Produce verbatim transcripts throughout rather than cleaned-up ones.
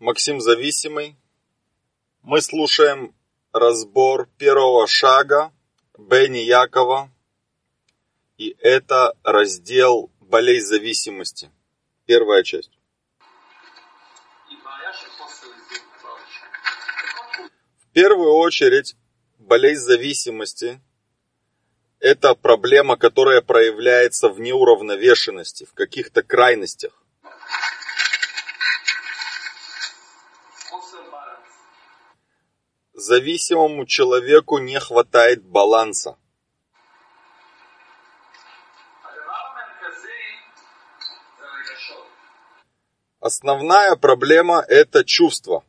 Максим Зависимый. Мы слушаем разбор первого шага Бени Якова. И это раздел болезнь зависимости. Первая часть. В первую очередь, болезнь зависимости – это проблема, которая проявляется в неуравновешенности, в каких-то крайностях. Зависимому человеку не хватает баланса. Основная проблема – это чувство.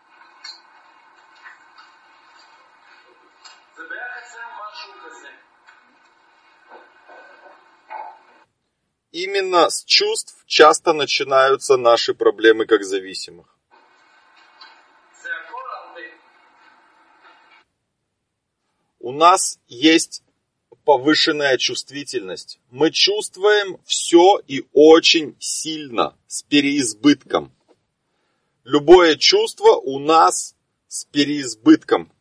Именно с чувств часто начинаются наши проблемы как зависимых. У нас есть повышенная чувствительность. Мы чувствуем все и очень сильно, с переизбытком. Любое чувство у нас с переизбытком.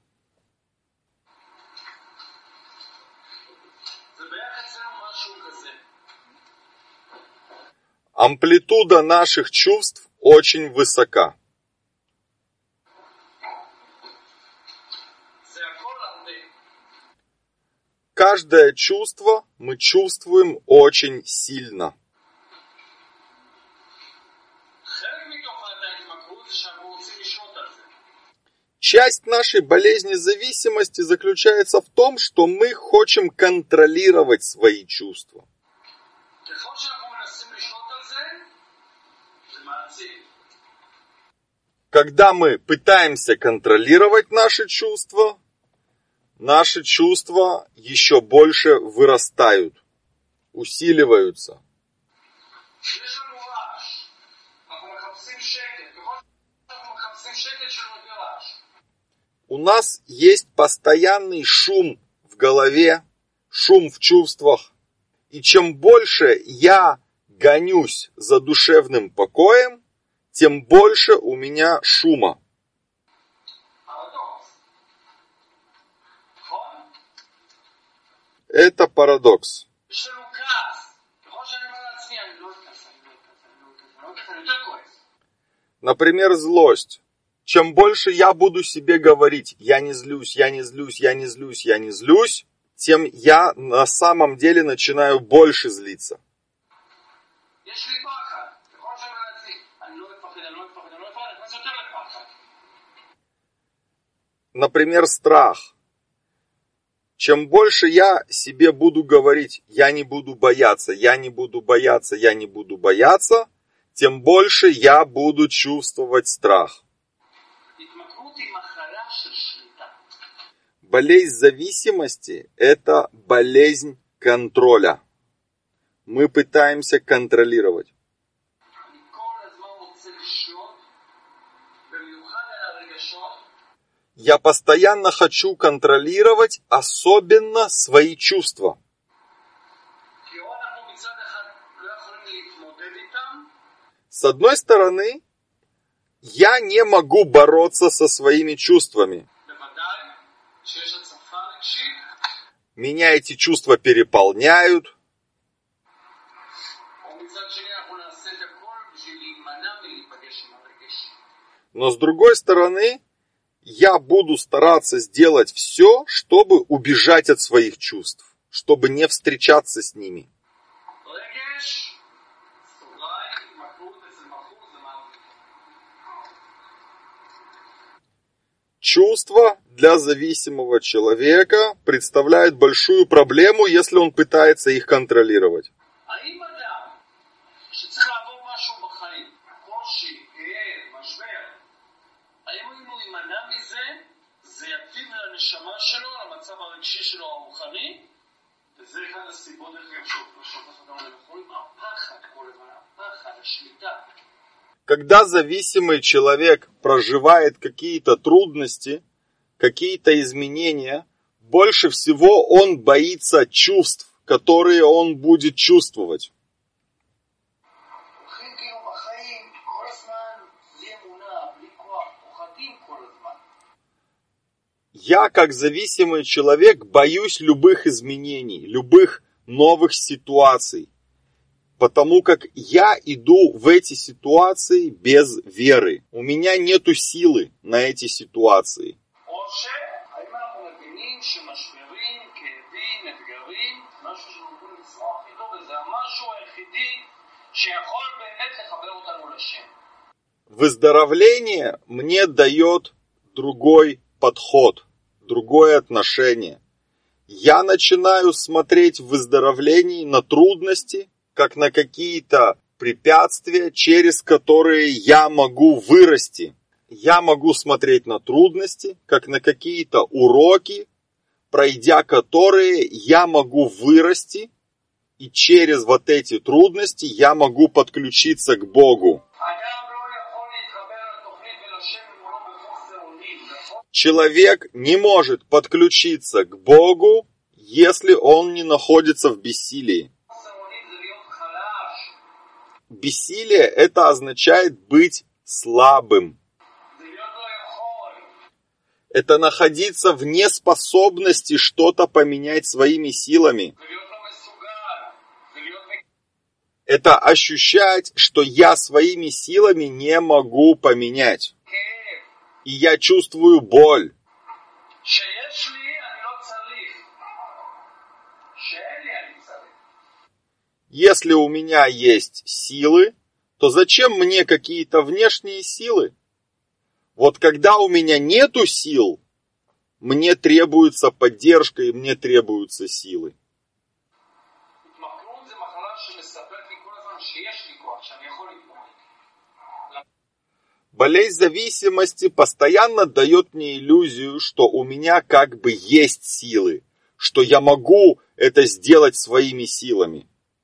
Амплитуда наших чувств очень высока. Каждое чувство мы чувствуем очень сильно. Часть нашей болезни зависимости заключается в том, что мы хотим контролировать свои чувства. Когда мы пытаемся контролировать наши чувства, наши чувства еще больше вырастают, усиливаются. У нас есть постоянный шум в голове, шум в чувствах. И чем больше я гонюсь за душевным покоем, тем больше у меня шума. Это парадокс. Например, злость. Чем больше я буду себе говорить, я не злюсь, я не злюсь, я не злюсь, я не злюсь, тем я на самом деле начинаю больше злиться. Например, страх. Чем больше я себе буду говорить, я не буду бояться, я не буду бояться, я не буду бояться, тем больше я буду чувствовать страх. Болезнь зависимости – это болезнь контроля. Мы пытаемся контролировать. Я постоянно хочу контролировать, особенно свои чувства. С одной стороны, я не могу бороться со своими чувствами. Меня эти чувства переполняют. Но с другой стороны, я буду стараться сделать все, чтобы убежать от своих чувств, чтобы не встречаться с ними. Чувства для зависимого человека представляют большую проблему, если он пытается их контролировать. Когда зависимый человек проживает какие-то трудности, какие-то изменения, больше всего он боится чувств, которые он будет чувствовать. Я, как зависимый человек, боюсь любых изменений, любых новых ситуаций, потому как я иду в эти ситуации без веры. У меня нету силы на эти ситуации. Выздоровление мне дает другой подход, другое отношение. Я начинаю смотреть в выздоровлении на трудности, как на какие-то препятствия, через которые я могу вырасти. Я могу смотреть на трудности, как на какие-то уроки, пройдя которые я могу вырасти, и через вот эти трудности я могу подключиться к Богу. Человек не может подключиться к Богу, если он не находится в бессилии. Бессилие – это означает быть слабым. Это находиться в неспособности что-то поменять своими силами. Это ощущать, что я своими силами не могу поменять. И я чувствую боль. Если у меня есть силы, то зачем мне какие-то внешние силы? Вот когда у меня нету сил, мне требуется поддержка и мне требуются силы. Болезнь зависимости постоянно дает мне иллюзию, что у меня как бы есть силы, что я могу это сделать своими силами.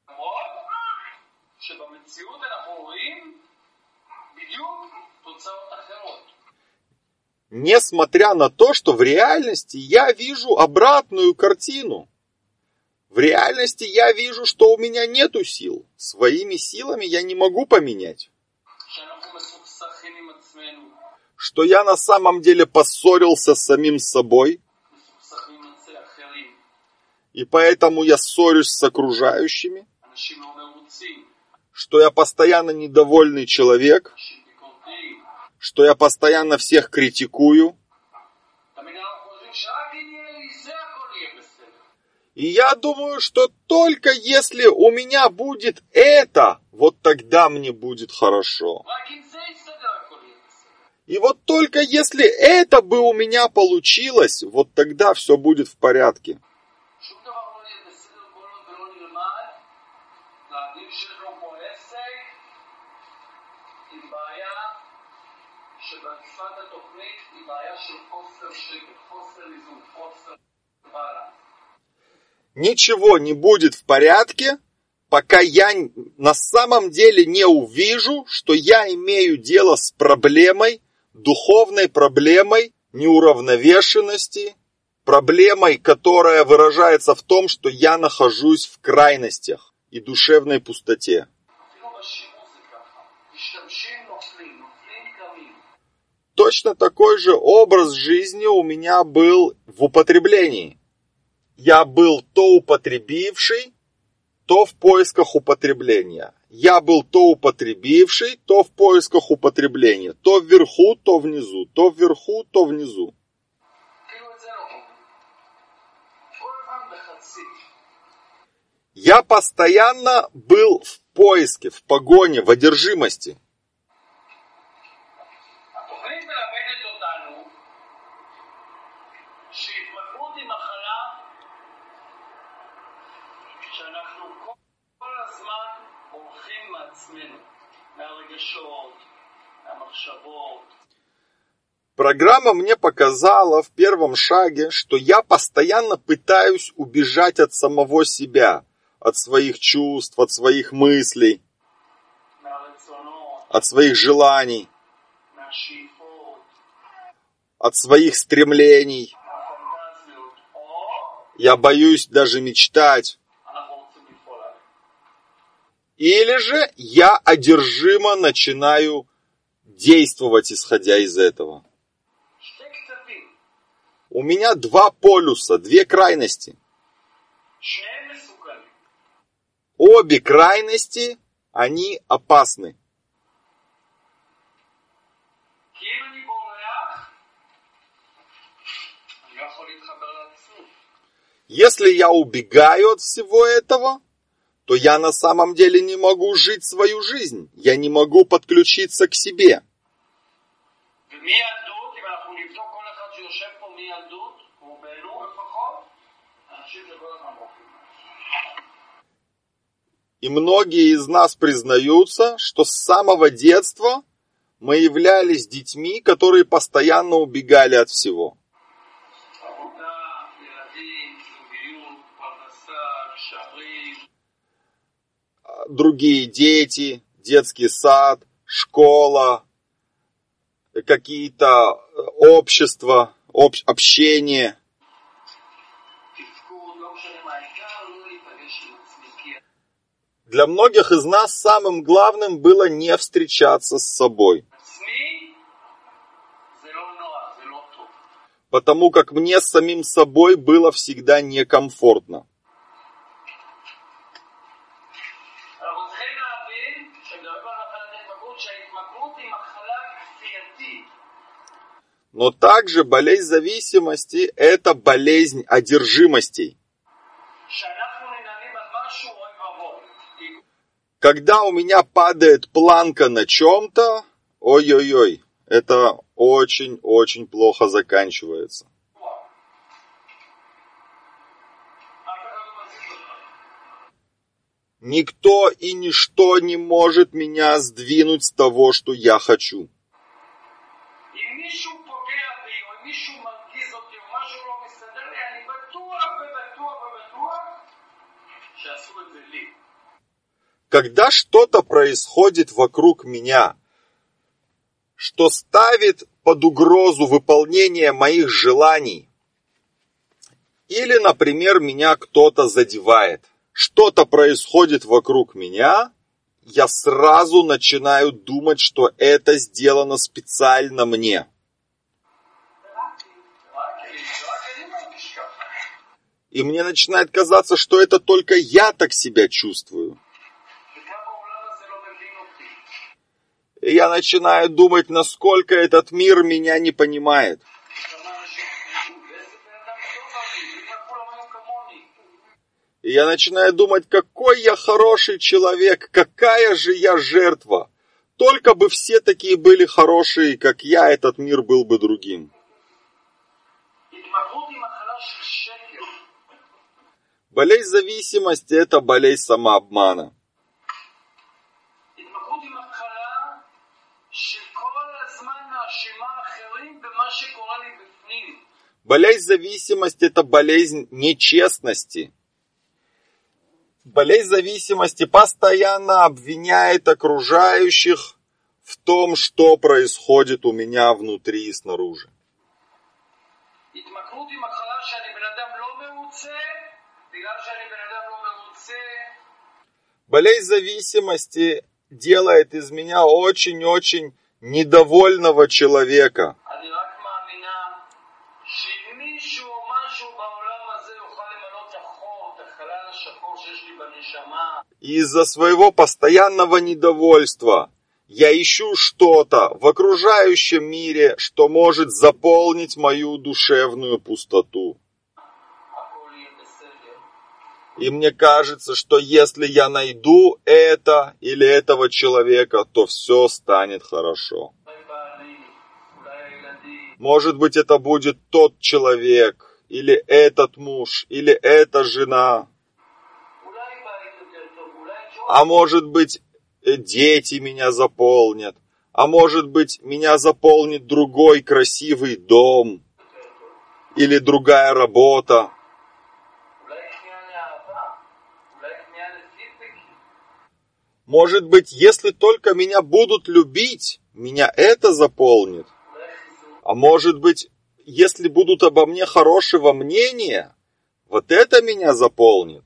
Несмотря на то, что в реальности я вижу обратную картину. В реальности я вижу, что у меня нету сил. Своими силами я не могу поменять. Что я на самом деле поссорился с самим собой. И поэтому я ссорюсь с окружающими. Что я постоянно недовольный человек. Что я постоянно всех критикую. И я думаю, что только если у меня будет это, вот тогда мне будет хорошо. И вот только если это бы у меня получилось, вот тогда все будет в порядке. Ничего не будет в порядке, пока я на самом деле не увижу, что я имею дело с проблемой, духовной проблемой неуравновешенности, проблемой, которая выражается в том, что я нахожусь в крайностях и душевной пустоте. Точно такой же образ жизни у меня был в употреблении. Я был то употребивший, то в поисках употребления. Я был то употребивший, то в поисках употребления. То вверху, то внизу. То вверху, то внизу. Я постоянно был в поиске, в погоне, в одержимости. Программа мне показала в первом шаге, что я постоянно пытаюсь убежать от самого себя, от своих чувств, от своих мыслей, от своих желаний, от своих стремлений. Я боюсь даже мечтать. Или же я одержимо начинаю действовать, исходя из этого. У меня два полюса, две крайности. Обе крайности, они опасны. Если я убегаю от всего этого, то я на самом деле не могу жить свою жизнь. Я не могу подключиться к себе. И многие из нас признаются, что с самого детства мы являлись детьми, которые постоянно убегали от всего. Другие дети, детский сад, школа, какие-то общества, об, общение. Для многих из нас самым главным было не встречаться с собой. Потому как мне с самим собой было всегда некомфортно. Но также болезнь зависимости – это болезнь одержимостей. Когда у меня падает планка на чем-то, ой-ой-ой, это очень-очень плохо заканчивается. Никто и ничто не может меня сдвинуть с того, что я хочу. Когда что-то происходит вокруг меня, что ставит под угрозу выполнение моих желаний, или, например, меня кто-то задевает, что-то происходит вокруг меня, я сразу начинаю думать, что это сделано специально мне. И мне начинает казаться, что это только я так себя чувствую. И я начинаю думать, насколько этот мир меня не понимает. И я начинаю думать, какой я хороший человек, какая же я жертва. Только бы все такие были хорошие, как я, этот мир был бы другим. Болезнь зависимости – это болезнь самообмана. Болезнь зависимости – это болезнь нечестности. Болезнь зависимости постоянно обвиняет окружающих в том, что происходит у меня внутри и снаружи. Болезнь зависимости делает из меня очень-очень недовольного человека. И из-за своего постоянного недовольства я ищу что-то в окружающем мире, что может заполнить мою душевную пустоту. И мне кажется, что если я найду это или этого человека, то все станет хорошо. Может быть, это будет тот человек, или этот муж, или эта жена. А может быть, дети меня заполнят. А может быть, меня заполнит другой красивый дом. Или другая работа. Может быть, если только меня будут любить, меня это заполнит. А может быть, если будут обо мне хорошего мнения, вот это меня заполнит.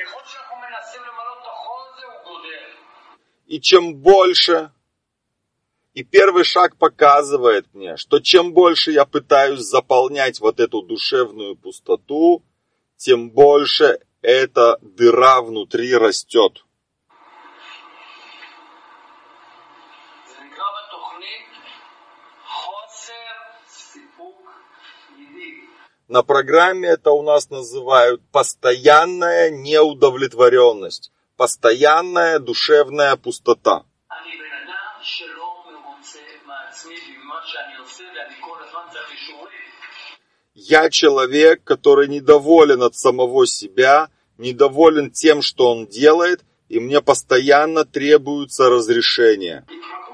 И чем больше, и первый шаг показывает мне, что чем больше я пытаюсь заполнять вот эту душевную пустоту, тем больше эта дыра внутри растет. На программе это у нас называют постоянная неудовлетворенность, постоянная душевная пустота. Я человек, который недоволен от самого себя, недоволен тем, что он делает, и мне постоянно требуется разрешение.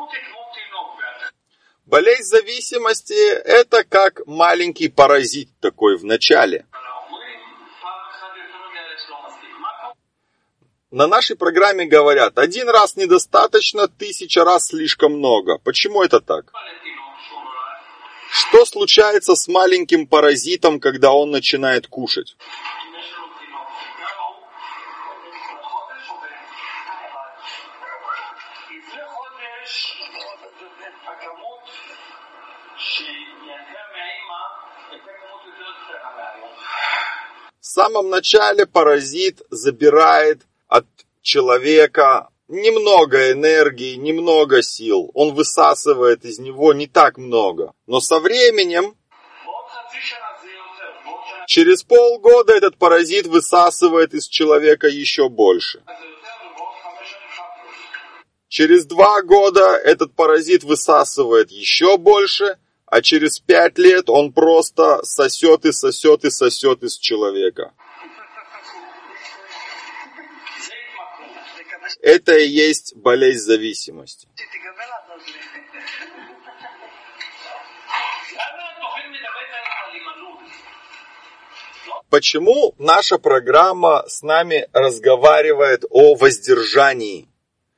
Болезнь зависимости – это как маленький паразит такой в начале. На нашей программе говорят, один раз недостаточно, тысяча раз слишком много. Почему это так? Что случается с маленьким паразитом, когда он начинает кушать? В самом начале паразит забирает от человека немного энергии, немного сил. Он высасывает из него не так много. Но со временем, через полгода этот паразит высасывает из человека еще больше. Через два года этот паразит высасывает еще больше, а через пять лет он просто сосет и сосет и сосет из человека. Это и есть болезнь зависимости. Почему наша программа с нами разговаривает о воздержании?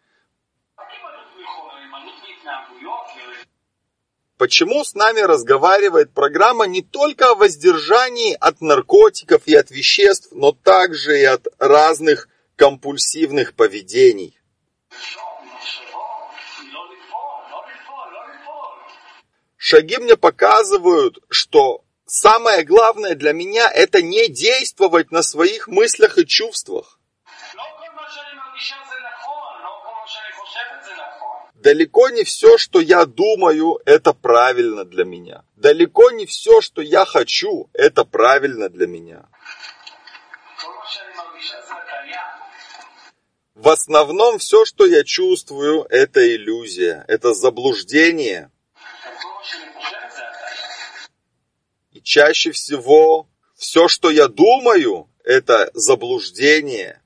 Почему с нами разговаривает программа не только о воздержании от наркотиков и от веществ, но также и от разных компульсивных поведений? Шаги мне показывают, что самое главное для меня – это не действовать на своих мыслях и чувствах. Далеко не все, что я думаю, это правильно для меня. Далеко не все, что я хочу, это правильно для меня. В основном все, что я чувствую, это иллюзия, это заблуждение. И чаще всего все, что я думаю, это заблуждение.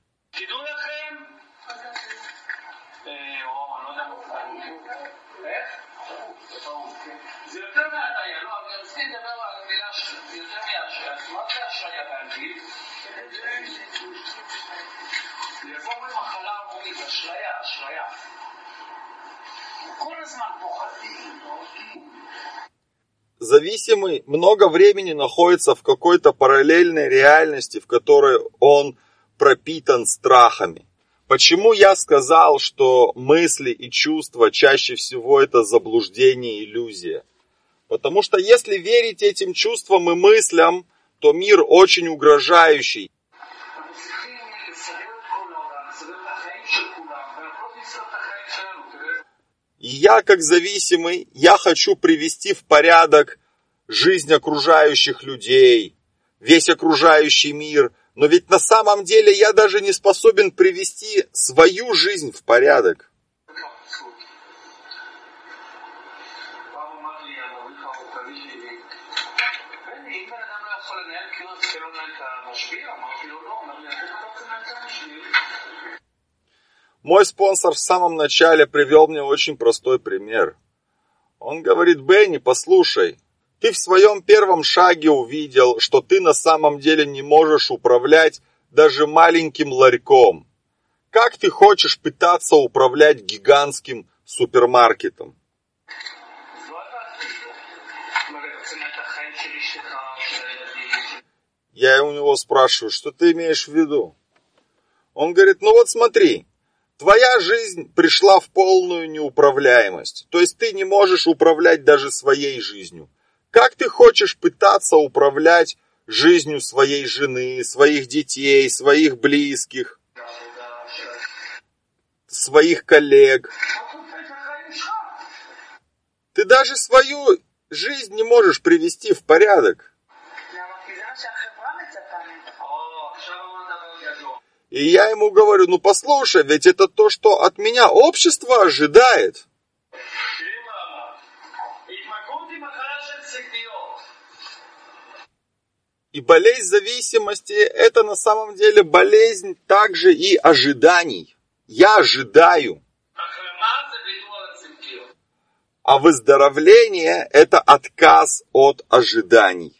Зависимый много времени находится в какой-то параллельной реальности, в которой он пропитан страхами. Почему я сказал, что мысли и чувства чаще всего это заблуждение и иллюзия? Потому что если верить этим чувствам и мыслям, то мир очень угрожающий. И я, как зависимый, я хочу привести в порядок жизнь окружающих людей, весь окружающий мир. Но ведь на самом деле я даже не способен привести свою жизнь в порядок. Мой спонсор в самом начале привел мне очень простой пример. Он говорит: Бенни, послушай, ты в своем первом шаге увидел, что ты на самом деле не можешь управлять даже маленьким ларьком. Как ты хочешь пытаться управлять гигантским супермаркетом? Я у него спрашиваю, что ты имеешь в виду? Он говорит, ну вот смотри, твоя жизнь пришла в полную неуправляемость. То есть ты не можешь управлять даже своей жизнью. Как ты хочешь пытаться управлять жизнью своей жены, своих детей, своих близких, своих коллег? Ты даже свою жизнь не можешь привести в порядок. И я ему говорю, ну послушай, ведь это то, что от меня общество ожидает. И болезнь зависимости – это на самом деле болезнь также и ожиданий. Я ожидаю. А выздоровление – это отказ от ожиданий.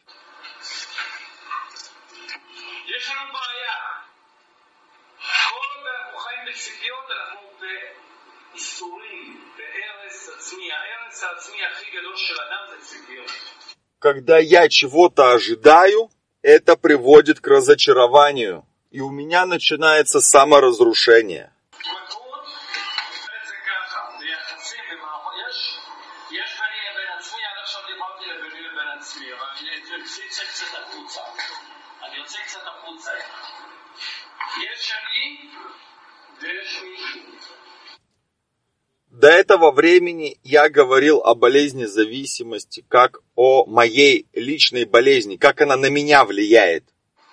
Когда я чего-то ожидаю, это приводит к разочарованию. И у меня начинается саморазрушение. До этого времени я говорил о болезни зависимости, как о моей личной болезни, как она на меня влияет.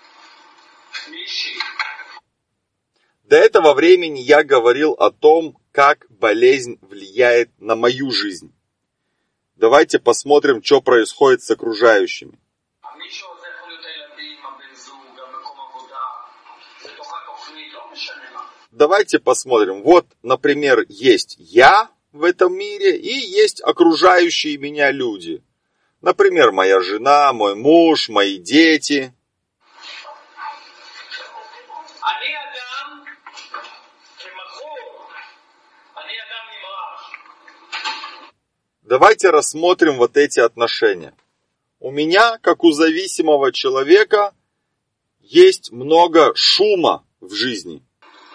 До этого времени я говорил о том, как болезнь влияет на мою жизнь. Давайте посмотрим, что происходит с окружающими. Давайте посмотрим. Вот, например, есть я в этом мире и есть окружающие меня люди. Например, моя жена, мой муж, мои дети. Давайте рассмотрим вот эти отношения. У меня, как у зависимого человека, есть много шума в жизни.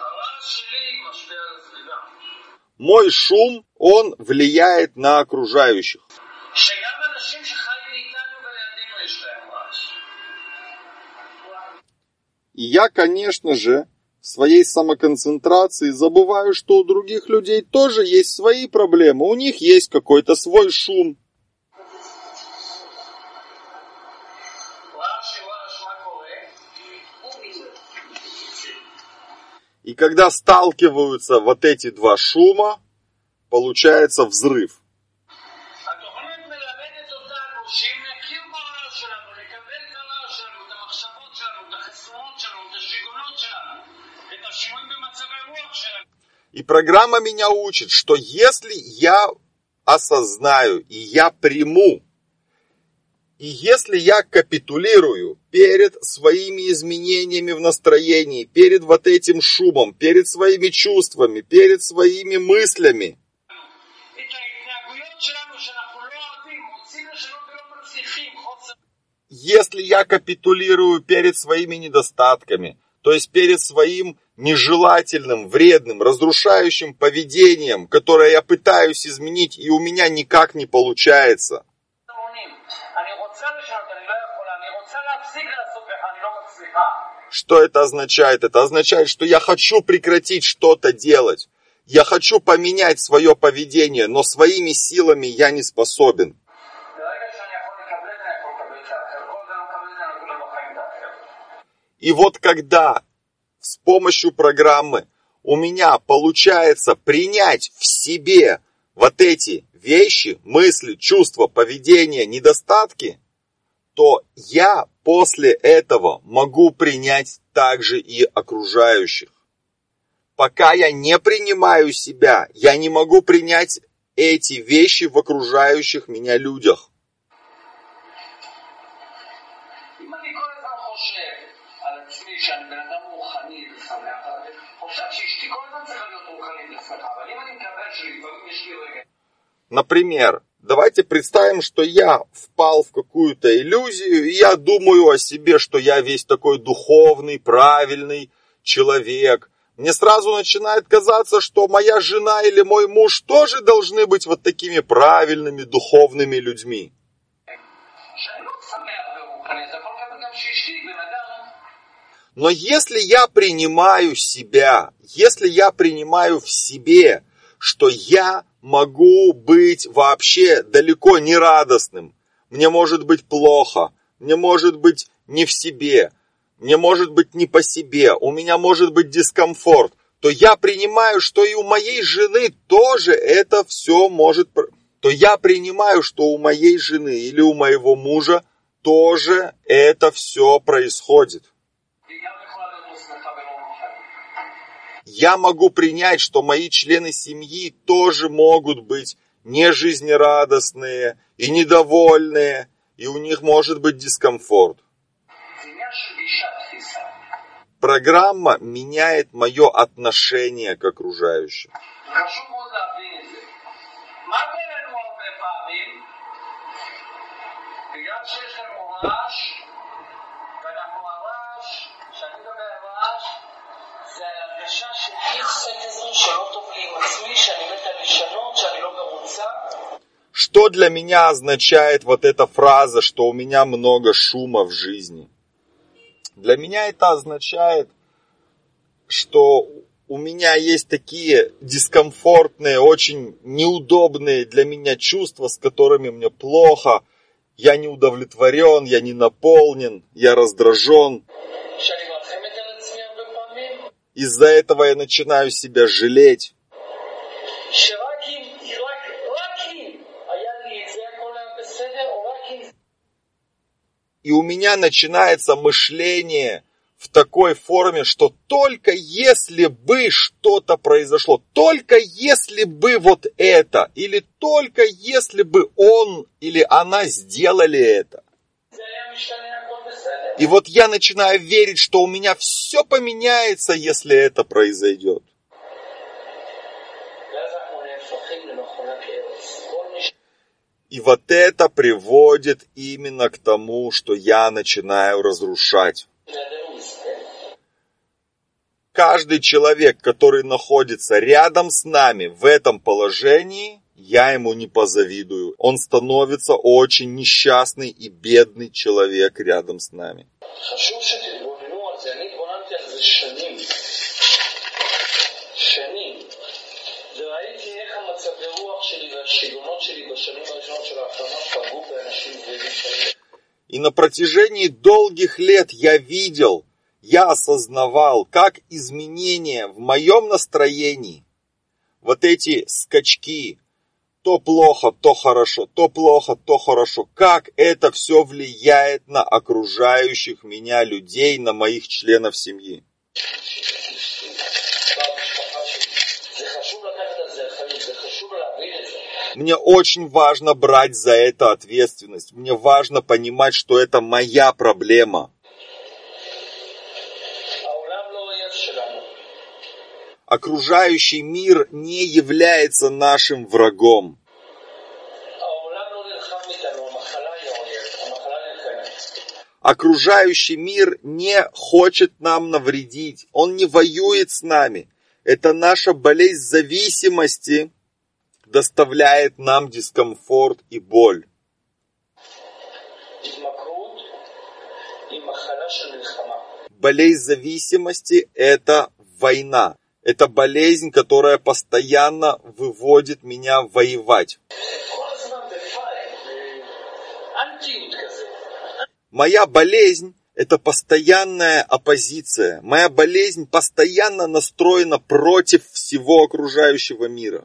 Мой шум, он влияет на окружающих. И я, конечно же, в своей самоконцентрации забываю, что у других людей тоже есть свои проблемы. У них есть какой-то свой шум. И когда сталкиваются вот эти два шума, получается взрыв. И программа меня учит, что если я осознаю и я приму, и если я капитулирую перед своими изменениями в настроении, перед вот этим шумом, перед своими чувствами, перед своими мыслями, если я капитулирую перед своими недостатками, то есть перед своим нежелательным, вредным, разрушающим поведением, которое я пытаюсь изменить, и у меня никак не получается. Что это означает? Это означает, что я хочу прекратить что-то делать. Я хочу поменять свое поведение, но своими силами я не способен. И вот когда с помощью программы у меня получается принять в себе вот эти вещи, мысли, чувства, поведения, недостатки, то я после этого могу принять также и окружающих. Пока я не принимаю себя, я не могу принять эти вещи в окружающих меня людях. Например, давайте представим, что я впал в какую-то иллюзию, и я думаю о себе, что я весь такой духовный, правильный человек, Мне сразу начинает казаться, что моя жена или мой муж тоже должны быть вот такими правильными духовными людьми. Но если я принимаю себя, если я принимаю в себе, что я могу быть вообще далеко не радостным, мне может быть плохо, мне может быть не в себе, мне может быть не по себе, у меня может быть дискомфорт, то я принимаю, что и у моей жены тоже это все может... То я принимаю, что у моей жены или у моего мужа тоже это все происходит. Я могу принять, что мои члены семьи тоже могут быть не жизнерадостные и недовольные, и у них может быть дискомфорт. Программа меняет мое отношение к окружающим. Что для меня означает вот эта фраза, что у меня много шума в жизни? Для меня это означает, что у меня есть такие дискомфортные, очень неудобные для меня чувства, с которыми мне плохо. Я не удовлетворен, я не наполнен, я раздражен. Из-за этого я начинаю себя жалеть. И у меня начинается мышление в такой форме, что только если бы что-то произошло, только если бы вот это, или только если бы он или она сделали это. И вот я начинаю верить, что у меня все поменяется, если это произойдет. И вот это приводит именно к тому, что я начинаю разрушать. Каждый человек, который находится рядом с нами в этом положении, я ему не позавидую. Он становится очень несчастный и бедный человек рядом с нами. И на протяжении долгих лет я видел, я осознавал, как изменения в моем настроении, вот эти скачки, то плохо, то хорошо, то плохо, то хорошо, как это все влияет на окружающих меня людей, на моих членов семьи. Мне очень важно брать за это ответственность. Мне важно понимать, что это моя проблема. Окружающий мир не является нашим врагом. Окружающий мир не хочет нам навредить. Он не воюет с нами. Это наша болезнь зависимости доставляет нам дискомфорт и боль. Болезнь зависимости – это война. Это болезнь, которая постоянно выводит меня воевать. Моя болезнь – это постоянная оппозиция. Моя болезнь постоянно настроена против всего окружающего мира.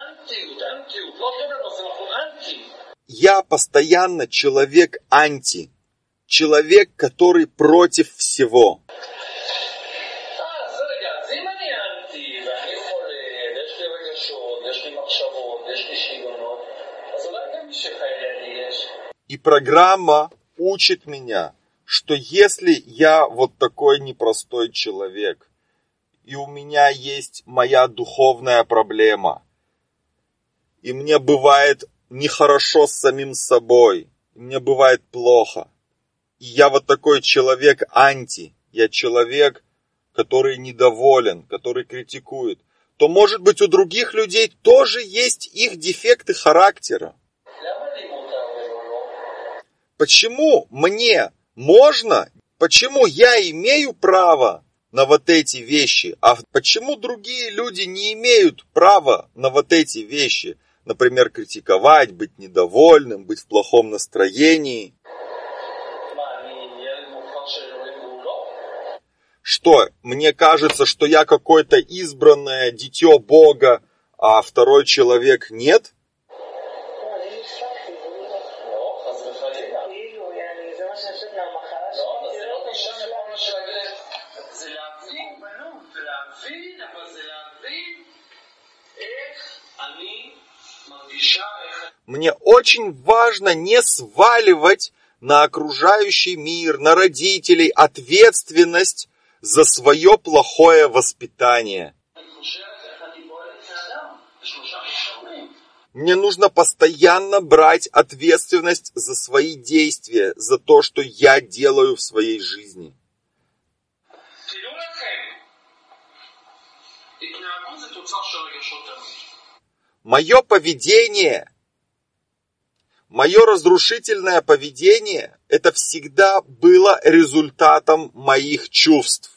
Я постоянно человек анти. Человек, который против всего. И программа учит меня, что если я вот такой непростой человек, и у меня есть моя духовная проблема, и мне бывает нехорошо с самим собой, мне бывает плохо, и я вот такой человек анти, я человек, который недоволен, который критикует, то, может быть, у других людей тоже есть их дефекты характера. Почему мне можно, почему я имею право на вот эти вещи, а почему другие люди не имеют права на вот эти вещи? Например, критиковать, быть недовольным, быть в плохом настроении. Что, мне кажется, что я какое-то избранное дитё Бога, а второй человек нет? Мне очень важно не сваливать на окружающий мир, на родителей ответственность за свое плохое воспитание. Мне нужно постоянно брать ответственность за свои действия, за то, что я делаю в своей жизни. Мое поведение, мое разрушительное поведение, это всегда было результатом моих чувств.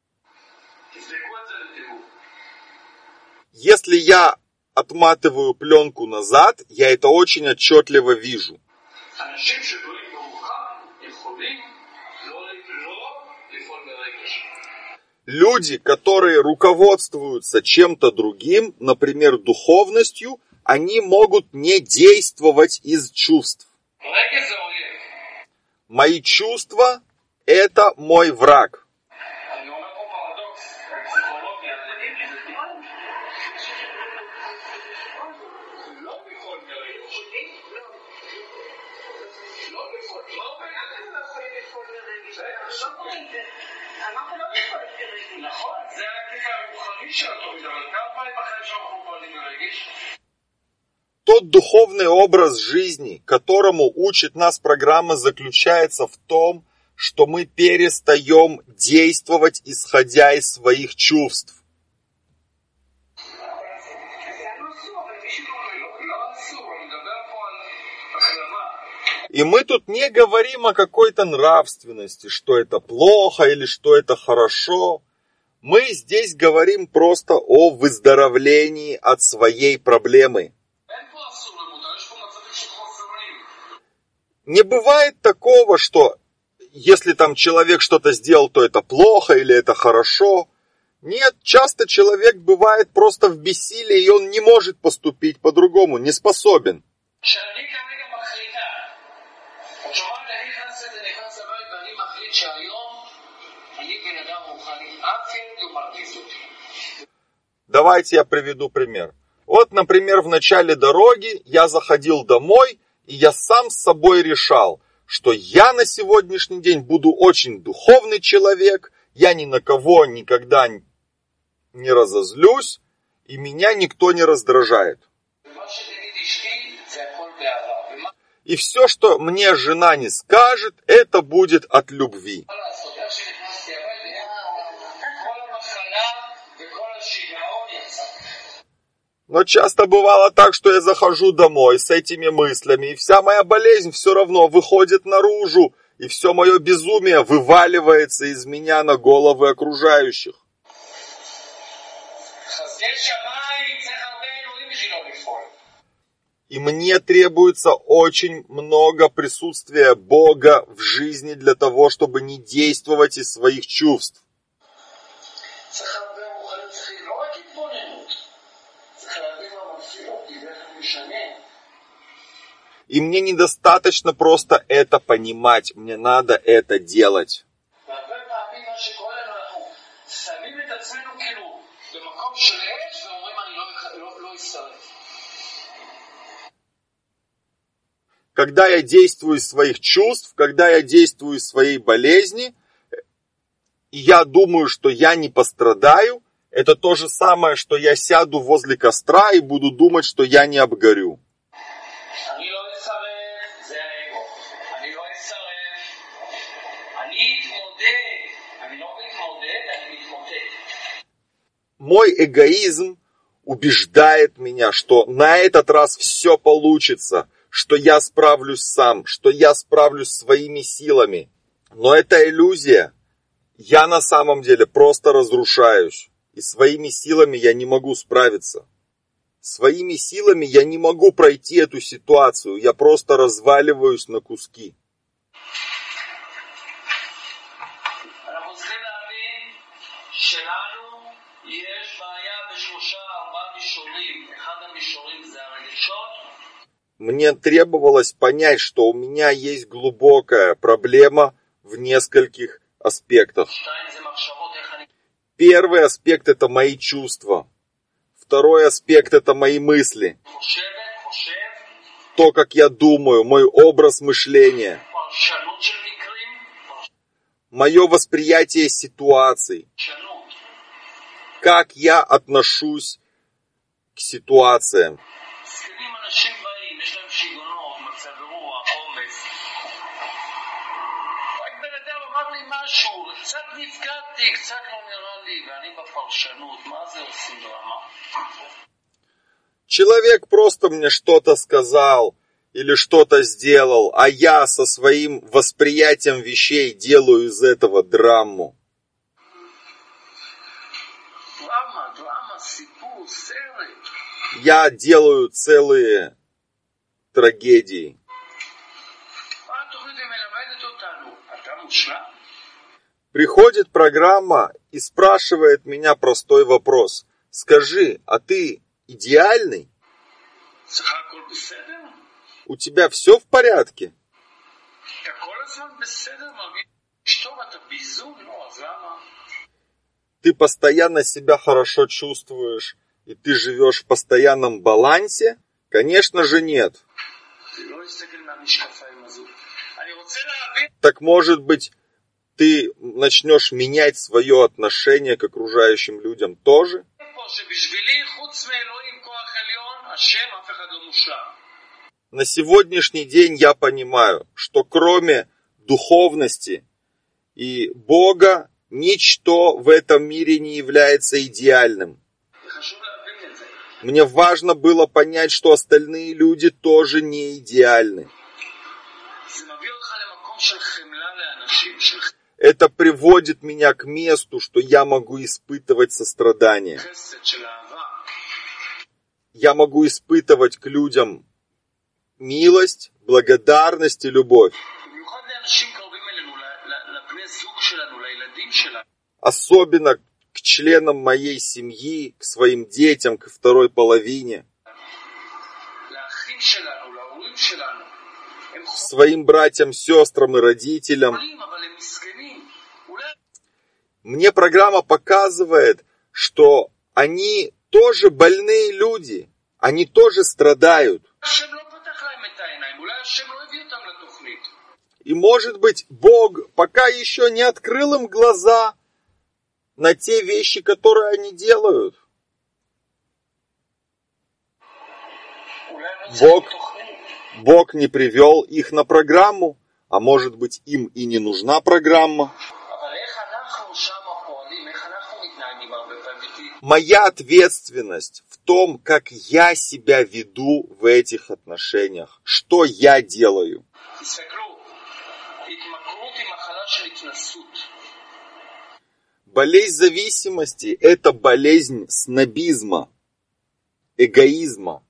Если я отматываю пленку назад, я это очень отчетливо вижу. Люди, которые руководствуются чем-то другим, например, духовностью, они могут не действовать из чувств. Мои чувства – это мой враг. Тот духовный образ жизни, которому учит нас программа, заключается в том, что мы перестаем действовать, исходя из своих чувств. И мы тут не говорим о какой-то нравственности, что это плохо или что это хорошо. Мы здесь говорим просто о выздоровлении от своей проблемы. Не бывает такого, что если там человек что-то сделал, то это плохо или это хорошо. Нет, часто человек бывает просто в бессилии, и он не может поступить по-другому, не способен. Давайте я приведу пример. Вот, например, в начале дороги я заходил домой, и я сам с собой решал, что я на сегодняшний день буду очень духовный человек, я ни на кого никогда не разозлюсь, и меня никто не раздражает. И все, что мне жена не скажет, это будет от любви. Но часто бывало так, что я захожу домой с этими мыслями, и вся моя болезнь все равно выходит наружу, и все мое безумие вываливается из меня на головы окружающих. И мне требуется очень много присутствия Бога в жизни для того, чтобы не действовать из своих чувств. И мне недостаточно просто это понимать, мне надо это делать. Когда я действую из своих чувств, когда я действую из своей болезни, и я думаю, что я не пострадаю, это то же самое, что я сяду возле костра и буду думать, что я не обгорю. Мой эгоизм убеждает меня, что на этот раз все получится, что я справлюсь сам, что я справлюсь своими силами. Но это иллюзия. Я на самом деле просто разрушаюсь. И своими силами я не могу справиться. Своими силами я не могу пройти эту ситуацию. Я просто разваливаюсь на куски. Мне требовалось понять, что у меня есть глубокая проблема в нескольких аспектах. Первый аспект – это мои чувства. Второй аспект – это мои мысли. То, как я думаю, мой образ мышления. Мое восприятие ситуаций. Как я отношусь к ситуациям. Человек просто мне что-то сказал или что-то сделал, а я со своим восприятием вещей делаю из этого драму. Я делаю целые трагедии. Приходит программа и спрашивает меня простой вопрос. Скажи, а ты идеальный? У тебя все в порядке? Ты постоянно себя хорошо чувствуешь, и ты живешь в постоянном балансе? Конечно же нет. Так может быть, ты начнешь менять свое отношение к окружающим людям тоже? На сегодняшний день я понимаю, что кроме духовности и Бога, ничто в этом мире не является идеальным. Мне важно было понять, что остальные люди тоже не идеальны. Это приводит меня к месту, что я могу испытывать сострадание. Я могу испытывать к людям милость, благодарность и любовь. Особенно к членам моей семьи, к своим детям, к второй половине. Своим братьям, сестрам и родителям. Мне программа показывает, что они тоже больные люди, они тоже страдают. И может быть, Бог пока еще не открыл им глаза на те вещи, которые они делают. Бог, Бог не привел их на программу, а может быть, им и не нужна программа. Моя ответственность в том, как я себя веду в этих отношениях, что я делаю. Болезнь зависимости – это болезнь снобизма, эгоизма.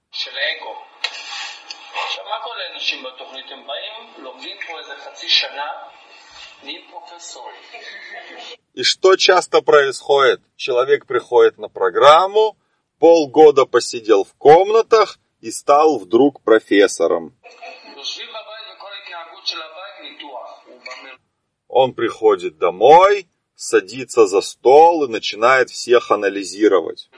И что часто происходит? Человек приходит на программу, полгода посидел в комнатах и стал вдруг профессором. Он приходит домой, садится за стол и начинает всех анализировать.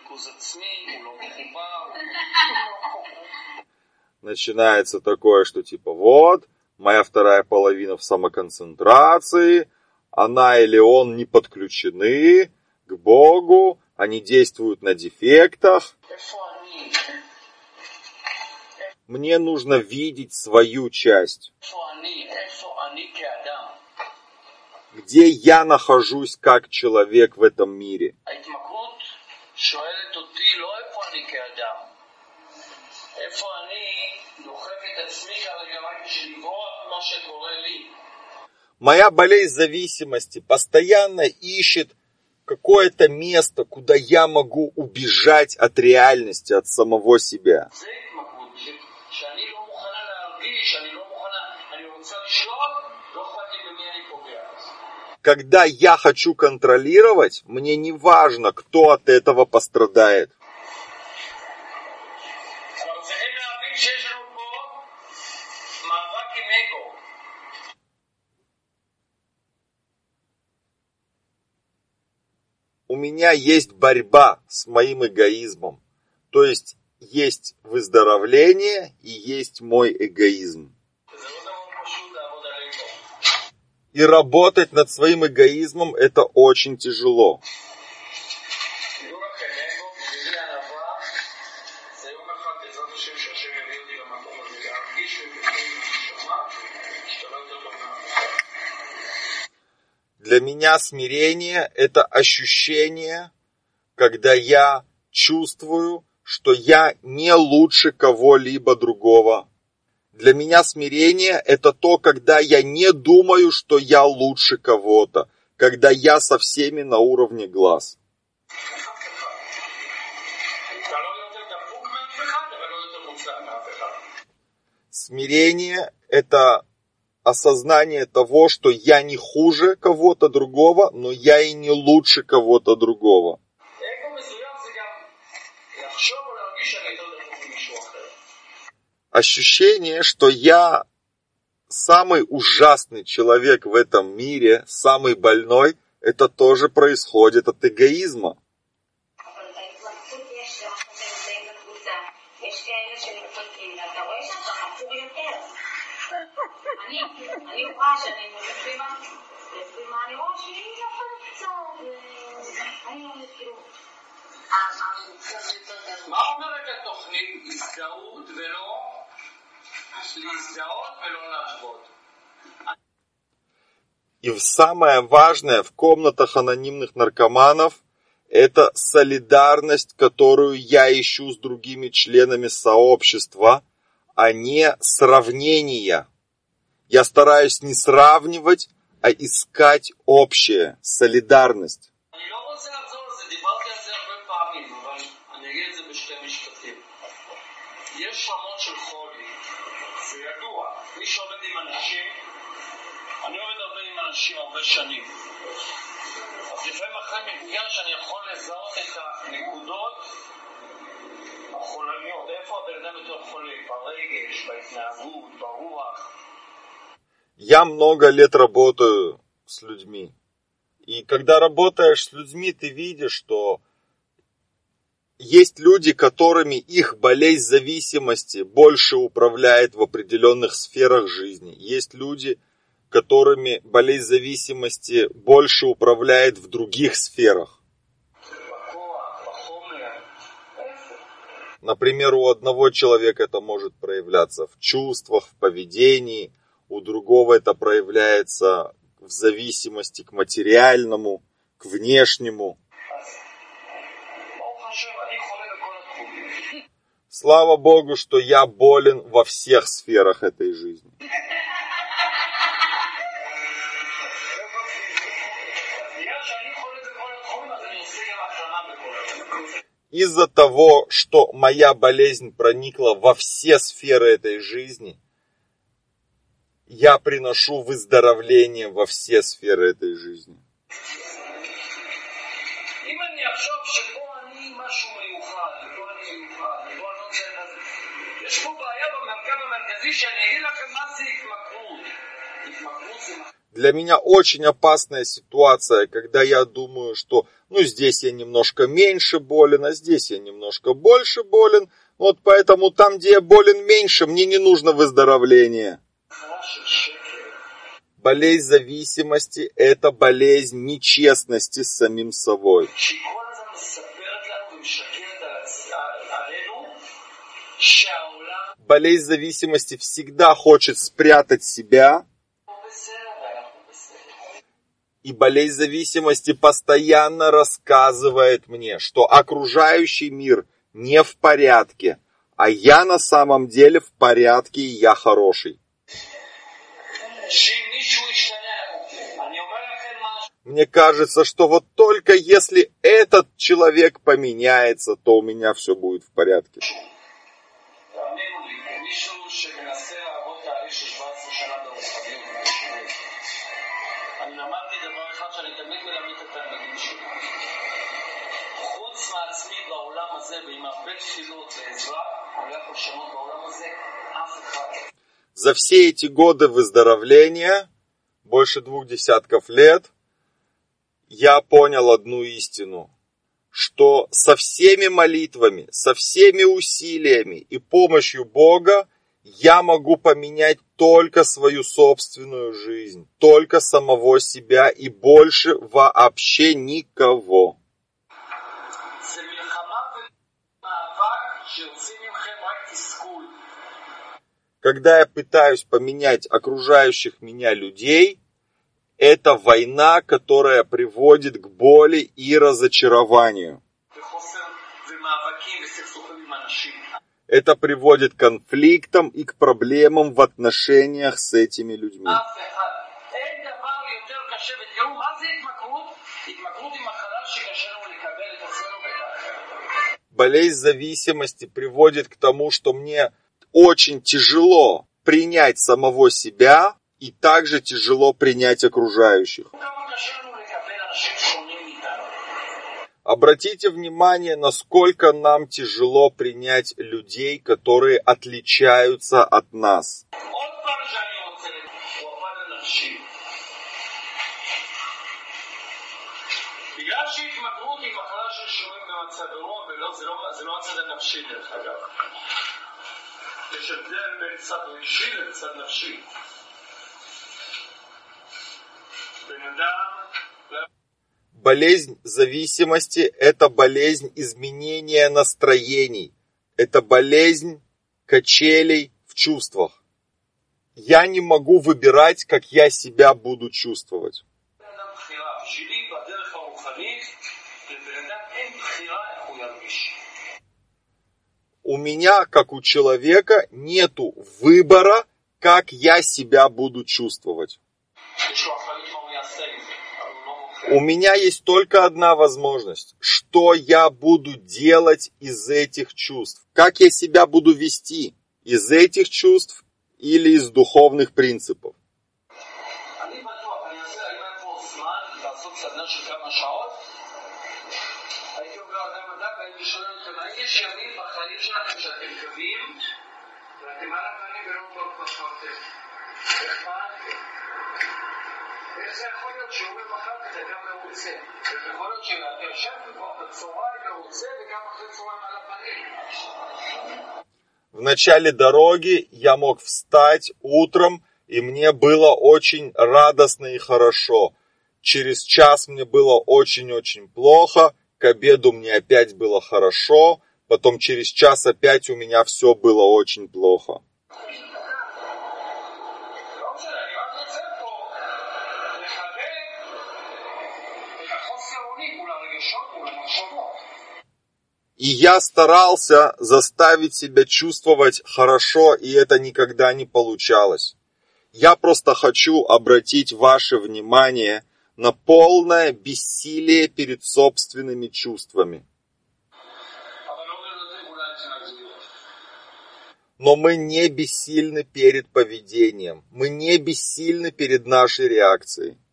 Начинается такое, что типа вот, моя вторая половина в самоконцентрации, она или он не подключены к Богу, они действуют на дефектах. Мне нужно видеть свою часть. Где я нахожусь как человек в этом мире. שואלת אותי לא איפה אני כאדם, איפה אני דוחק את עצמי כרגע רק בשביל לברוח מה שקורה לי. Моя болезнь зависимости постоянно ищет какое-то место, куда я могу убежать от реальности, от самого себя. זה התמכרות, שאני לא מוכנה להרגיש, אני לא מוכנה, אני רוצה לשלוט, לא אכפת לי במי אני פוגע. Когда я хочу контролировать, мне не важно, кто от этого пострадает. אבל צריכים להבין שיש לנו פה מאבק עם אגו. У меня есть борьба с моим эгоизмом. То есть есть выздоровление и есть мой эгоизм. זה לא דבר פשוט לעבוד על אגו. И работать над своим эгоизмом это очень тяжело. תדעו לכם, אגו, בשבילי הענווה, זה יום אחד בעזרת השם שהשם יביא אותי למקום הזה, להרגיש מבפנים מהנשמה, שאתה לא יותר טוב מאף אחד. Для меня смирение это ощущение, когда я чувствую, что я не лучше кого-либо другого. Для меня смирение это то, когда я не думаю, что я лучше кого-то, когда я со всеми на уровне глаз. אתה לא יותר דפוק מאף אחד, אבל לא יותר מוצלח מאף אחד. Смирение это осознание того, что я не хуже кого-то другого, но я и не лучше кого-то другого. אגו מסוים זה גם לחשוב או להרגיש שאני יותר דפוק ממישהו אחר. Ощущение, что я самый ужасный человек в этом мире, самый больной, это тоже происходит от эгоизма. אבל בהתמקצות יש, אנחנו נמצאים בקבוצה, יש כאלה שמתפלקים, ואתה רואה שאתה חפור יותר. אני, אני רואה שאני לפי מה, לפי מה אני רואה שהיא נפל קצת, אני לא כאילו, מה אומרת התוכנית? הזדהות ולא להזדהות ולא להשוות. И самое важное в комнатах анонимных наркоманов это солидарность, которую я ищу с другими членами сообщества, а не сравнения. Я стараюсь не сравнивать, а искать общее, солидарность. אני לא רוצה לחזור על זה, דיברתי על זה הרבה פעמים, אבל אני אגיד את זה בשתי משפטים. יש רמות של חולי, זה ידוע. מי שעובד עם אנשים, אני עובד הרבה עם אנשים הרבה שנים. אז לפעמים אחרי מפגש אני יכול לזהות את הנקודות החולניות, איפה הבן אדם יותר חולה, ברגש, בהתנהגות, ברוח. Я много лет работаю с людьми. И когда работаешь с людьми, ты видишь, что есть люди, которыми их болезнь зависимости больше управляет в определенных сферах жизни. Есть люди, которыми болезнь зависимости больше управляет в других сферах. Например, у одного человека это может проявляться в чувствах, в поведении, у другого это проявляется в зависимости к материальному, к внешнему. Слава Богу, что я болен во всех сферах этой жизни. Из-за того, что моя болезнь проникла во все сферы этой жизни, я приношу выздоровление во все сферы этой жизни. Для меня очень опасная ситуация, когда я думаю, что ну здесь я немножко меньше болен, а здесь я немножко больше болен. Вот поэтому там, где я болен меньше, мне не нужно выздоровление. Болезнь зависимости – это болезнь нечестности с самим собой. Болезнь зависимости всегда хочет спрятать себя И болезнь зависимости постоянно рассказывает мне, что окружающий мир не в порядке, а я на самом деле в порядке и я хороший. Мне кажется, что вот только если этот человек поменяется, то у меня все будет в порядке. За все эти годы выздоровления, больше двух десятков лет, я понял одну истину, что со всеми молитвами, со всеми усилиями и помощью Бога я могу поменять только свою собственную жизнь, только самого себя и больше вообще никого. Когда я пытаюсь поменять окружающих меня людей, это война, которая приводит к боли и разочарованию. Это приводит к конфликтам и к проблемам в отношениях с этими людьми. Болезнь зависимости приводит к тому, что мне очень тяжело принять самого себя и также тяжело принять окружающих. Обратите внимание, насколько нам тяжело принять людей, которые отличаются от нас. Болезнь зависимости – это болезнь изменения настроений. Это болезнь качелей в чувствах. Я не могу выбирать, как я себя буду чувствовать. У меня, как у человека, нету выбора, как я себя буду чувствовать. У меня есть только одна возможность. Что я буду делать из этих чувств? Как я себя буду вести из этих чувств или из духовных принципов? В начале дороги я мог встать утром, и мне было очень радостно и хорошо. Через час мне было очень-очень плохо, к обеду мне опять было хорошо, потом через час опять у меня все было очень плохо. И я старался заставить себя чувствовать хорошо, и это никогда не получалось. Я просто хочу обратить ваше внимание на полное бессилие перед собственными чувствами. Но мы не бессильны перед поведением, мы не бессильны перед нашей реакцией.